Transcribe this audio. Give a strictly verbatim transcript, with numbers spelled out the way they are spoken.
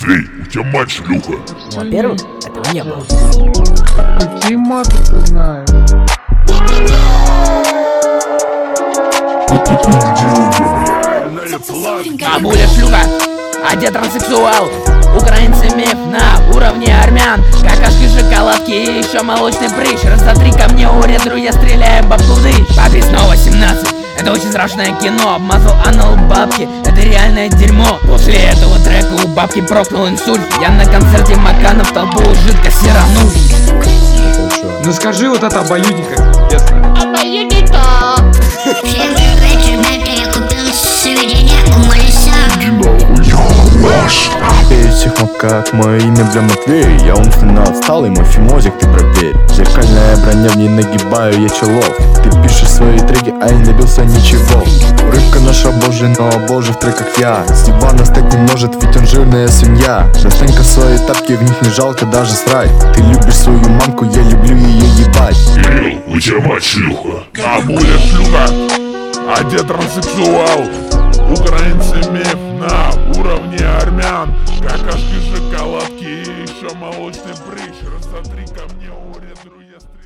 Матвей, у тебя мать шлюха. Во-первых, этого не было. Какие маты ты знаешь? Бабуля шлюха, а дед транссексуал. Украинцы миф на уровне армян. Какашки, шоколадки и еще молочный прыщ. Раз за три ко мне уредру, я стреляю бабку в дыщ. Папе снова семнадцать, это очень страшное кино. Обмазал анал бабки, это реальное дерьмо. После этого трека у бабки прокнул инсульт. Я на концерте Макана в толпу жидко сиранул. Ну скажи вот это обоюдненько, честно. Обоюдненько. Всем привет, ребята, я купил заведение у Малиса. Пею сихма, как мое имя для Матвея. Я умственно отсталый, мой фимозик, ты проверь. Зеркальная броня, в ней нагибаю я челов. Ты пишешь свои треки, а я не добился ничего. Рыбка наша божий, но боже в треках я. С дивана стать не может, ведь он жирная свинья. Достань-ка свои тапки, в них не жалко даже срать. Ты любишь свою мамку, я люблю ее ебать. Кирилл, у тебя мать шлюха. Бабуля шлюха, а дед транссексуал. Украинцы миф на уровне армян. Какашки, шоколадки и еще молочный прыщ. Раз за три ко мне уредру, я стреляю.